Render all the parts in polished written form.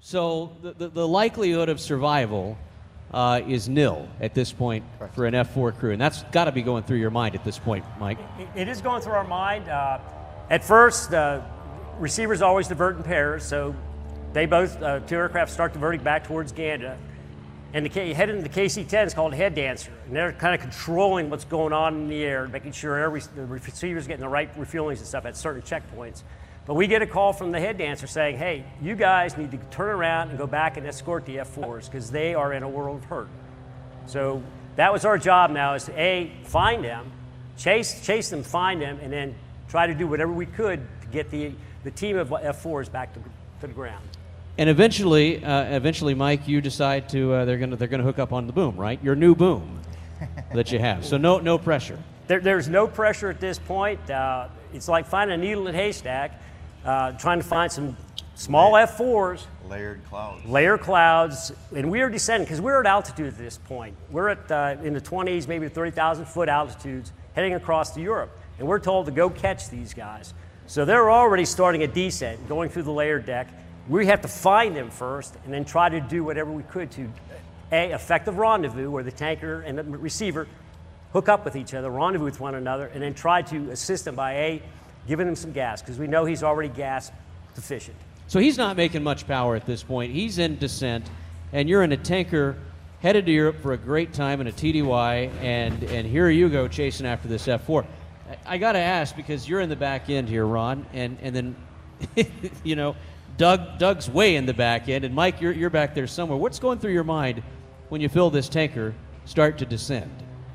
So the likelihood of survival is nil at this point for an F4 crew, and that's got to be going through your mind at this point, Mike. It is going through our mind. At first, receivers always divert in pairs, so they both, two aircraft start diverting back towards Gander. And head into the KC-10 is called a head dancer, and they're kind of controlling what's going on in the air, making sure the receiver's getting the right refuelings and stuff at certain checkpoints. But we get a call from the head dancer saying, hey, you guys need to turn around and go back and escort the F4s because they are in a world of hurt. So that was our job now, is to A, find them, chase them, find them, and then try to do whatever we could to get the team of F4s back to the ground. And eventually, Mike, you decide to they're gonna hook up on the boom, right? Your new boom that you have. So no pressure. There's no pressure at this point. It's like finding a needle in a haystack, trying to find some small F4s. Layered clouds. Layered clouds, and we are descending because we're at altitude at this point. We're at in the 20s, maybe 30,000 foot altitudes, heading across to Europe, and we're told to go catch these guys. So they're already starting a descent, going through the layered deck. We have to find them first and then try to do whatever we could to, A, effective rendezvous where the tanker and the receiver hook up with each other, rendezvous with one another, and then try to assist them by, A, giving him some gas, because we know he's already gas deficient. So he's not making much power at this point. He's in descent, and you're in a tanker headed to Europe for a great time in a TDY, and here you go chasing after this F4. I got to ask, because you're in the back end here, Ron, and then, you know, Doug's way in the back end, and Mike, you're back there somewhere. What's going through your mind when you feel this tanker start to descend?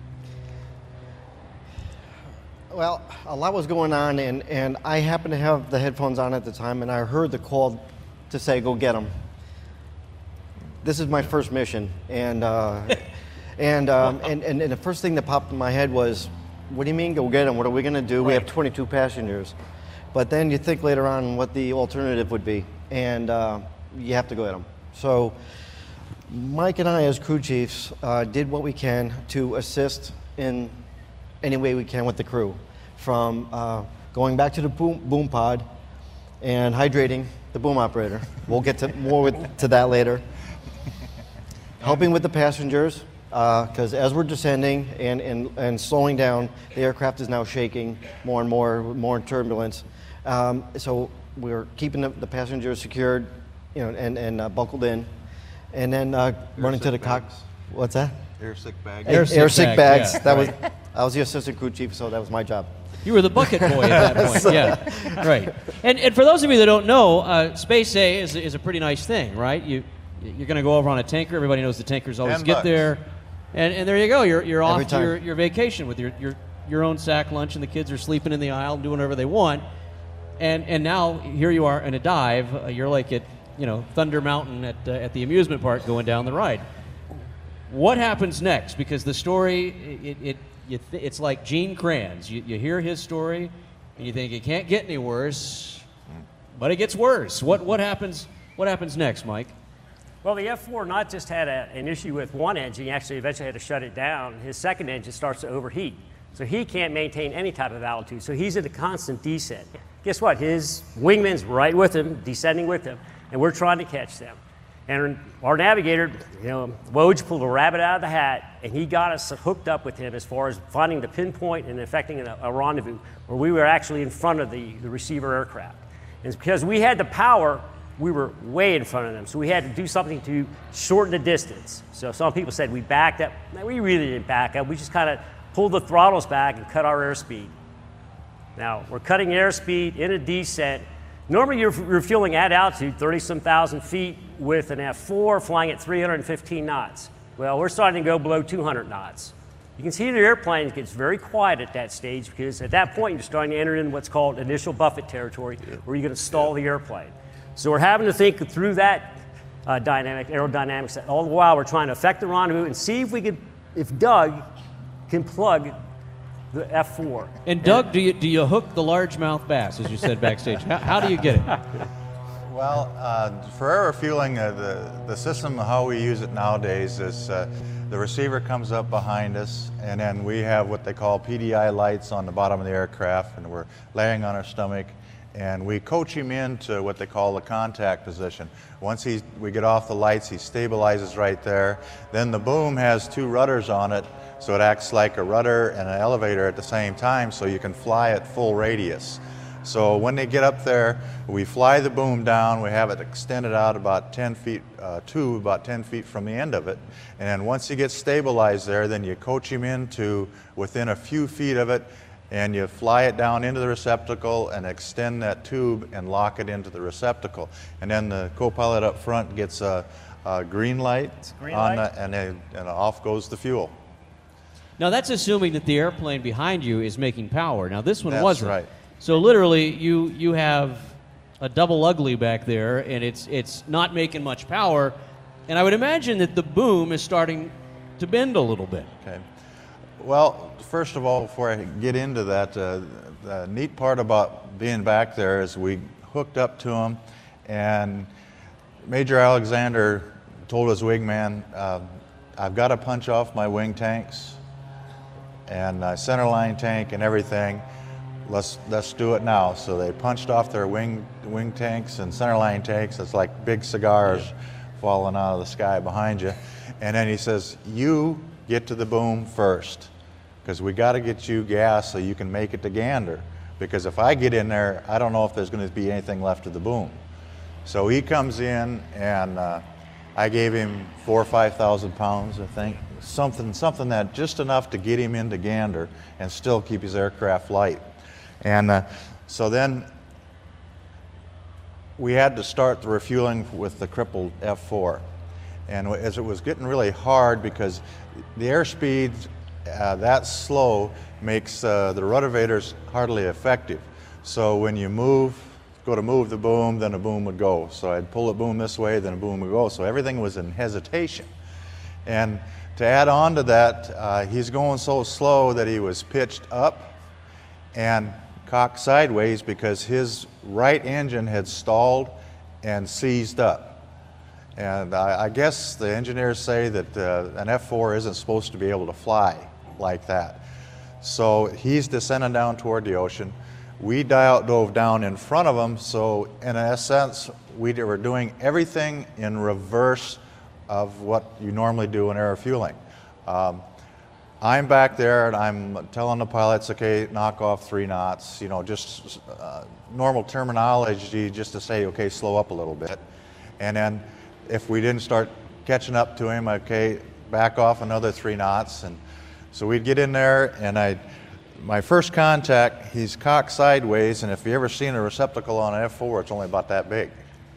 Well, a lot was going on, and I happened to have the headphones on at the time, and I heard the call to say, go get them. This is my first mission, and the first thing that popped in my head was, what do you mean go get them? What are we going to do? Right. We have 22 passengers. But then you think later on what the alternative would be, and you have to go at them. So Mike and I, as crew chiefs, did what we can to assist in any way we can with the crew, from going back to the boom pod and hydrating the boom operator. We'll get to more to that later. Helping with the passengers, because as we're descending and slowing down, the aircraft is now shaking more and more turbulence. So we're keeping the passengers secured, you know, and buckled in, and then running to the cockpit. What's that? Air sick bags. Air sick bags. Yeah, I was the assistant crew chief, so that was my job. You were the bucket boy at that point. Yeah, right. And for those of you that don't know, Space A is a pretty nice thing, right? You're going to go over on a tanker. Everybody knows the tankers always get there, and there you go. You're off to your vacation with your own sack lunch, and the kids are sleeping in the aisle and doing whatever they want. And now here you are in a dive. You're like at Thunder Mountain at the amusement park going down the ride. What happens next? Because the story it's like Gene Kranz. You hear his story and you think it can't get any worse, but it gets worse. What happens next, Mike? Well, the F4 not just had an issue with one engine. He actually eventually had to shut it down. His second engine starts to overheat, so he can't maintain any type of altitude. So he's in a constant descent. Guess what? His wingman's right with him, descending with him, and we're trying to catch them. And our navigator, Woj, pulled a rabbit out of the hat, and he got us hooked up with him as far as finding the pinpoint and effecting a rendezvous where we were actually in front of the receiver aircraft. And because we had the power, we were way in front of them, so we had to do something to shorten the distance. So some people said we backed up. We really didn't back up. We just kind of pulled the throttles back and cut our airspeed. Now, we're cutting airspeed in a descent. Normally, you're refueling at altitude, 30-some thousand feet, with an F4 flying at 315 knots. Well, we're starting to go below 200 knots. You can see the airplane gets very quiet at that stage because at that point, you're starting to enter in what's called initial buffet territory, where you're going to stall the airplane. So we're having to think through that aerodynamics. All the while, we're trying to affect the rendezvous and see if Doug can plug the F4. And Doug, do you hook the largemouth bass, as you said backstage? How do you get it? Well, for air refueling, the system, how we use it nowadays is the receiver comes up behind us, and then we have what they call PDI lights on the bottom of the aircraft, and we're laying on our stomach, and we coach him into what they call the contact position. Once we get off the lights, he stabilizes right there. Then the boom has 2 rudders on it, so it acts like a rudder and an elevator at the same time, so you can fly at full radius. So when they get up there, we fly the boom down, we have it extended out about 10 feet, about 10 feet from the end of it. And then once he gets stabilized there, then you coach him into within a few feet of it, and you fly it down into the receptacle and extend that tube and lock it into the receptacle. And then the co-pilot up front gets a green light, and off goes the fuel. Now that's assuming that the airplane behind you is making power. Now this one That's wasn't. right. So literally, you have a double ugly back there, and it's not making much power. And I would imagine that the boom is starting to bend a little bit. Okay. Well, first of all, before I get into that, the neat part about being back there is we hooked up to him, and Major Alexander told his wingman, I've got to punch off my wing tanks and centerline tank and everything. Let's do it now. So they punched off their wing tanks and centerline tanks. It's like big cigars falling out of the sky behind you. And then he says, you get to the boom first, because we got to get you gas so you can make it to Gander. Because if I get in there, I don't know if there's going to be anything left of the boom. So he comes in, and I gave him 4,000 or 5,000 pounds, I think. Something that just enough to get him into Gander and still keep his aircraft light. And so then we had to start the refueling with the crippled F4. And as it was getting really hard, because the airspeed that slow makes the rotovators hardly effective. So when you go to move the boom, then a boom would go. So I'd pull the boom this way, then a boom would go. So everything was in hesitation. And to add on to that, he's going so slow that he was pitched up and cocked sideways because his right engine had stalled and seized up. And I guess the engineers say that an F4 isn't supposed to be able to fly like that. So he's descending down toward the ocean. We dove down in front of him, so in a sense, we were doing everything in reverse of what you normally do in air refueling. I'm back there and I'm telling the pilots, okay, knock off 3 knots, just normal terminology just to say, okay, slow up a little bit. And then if we didn't start catching up to him, okay, back off another 3 knots. And so we'd get in there, and my first contact, he's cocked sideways, and if you ever seen a receptacle on an F4, it's only about that big.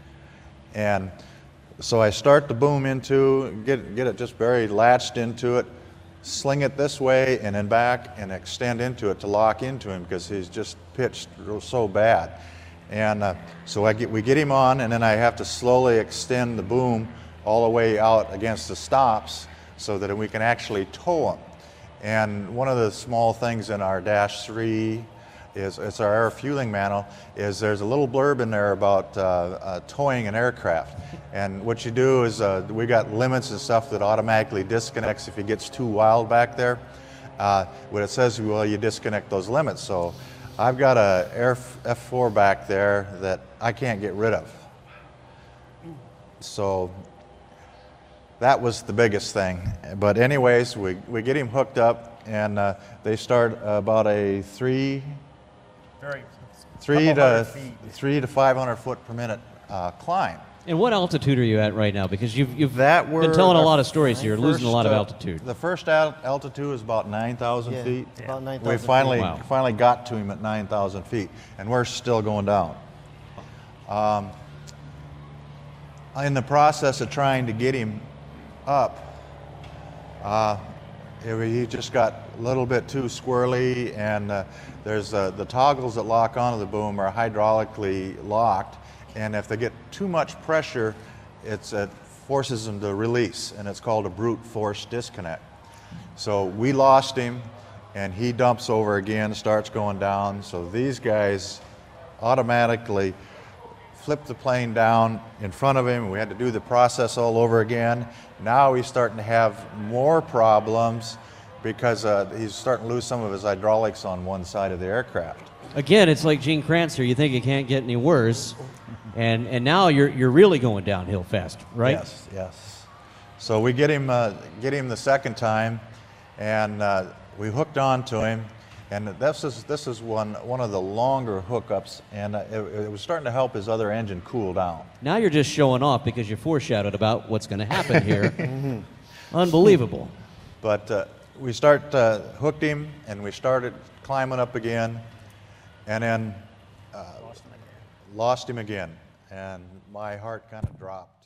And so I start the boom get it just very latched into it, sling it this way and then back and extend into it to lock into him because he's just pitched so bad. And so we get him on, and then I have to slowly extend the boom all the way out against the stops so that we can actually tow him. And one of the small things in our Dash 3 it's our air fueling manual, is there's a little blurb in there about towing an aircraft. And what you do is we got limits and stuff that automatically disconnects if it gets too wild back there. What it says, well, you disconnect those limits. So I've got a F4 back there that I can't get rid of. So that was the biggest thing. But anyways, we get him hooked up, and they start about a 3 to 500 foot per minute climb. And what altitude are you at right now? Because you've been telling a lot of stories here. You're losing a lot of altitude. The first altitude is about 9,000 feet. About 9,000 We finally got to him at 9,000 feet, and we're still going down. In the process of trying to get him up, he just got a little bit too squirrely, and there's the toggles that lock onto the boom are hydraulically locked, and if they get too much pressure, it forces them to release, and it's called a brute force disconnect. So we lost him, and he dumps over again, starts going down. So these guys automatically flip the plane down in front of him. We had to do the process all over again. Now he's starting to have more problems because he's starting to lose some of his hydraulics on one side of the aircraft. again, it's like Gene Kranz here. You think it can't get any worse, and now you're really going downhill fast, right? Yes, yes. So we get him the second time, and we hooked on to him, and this is one of the longer hookups, and it was starting to help his other engine cool down. Now you're just showing off because you foreshadowed about what's going to happen here. Unbelievable. But we hooked him, and we started climbing up again, and then lost him again, and my heart kind of dropped.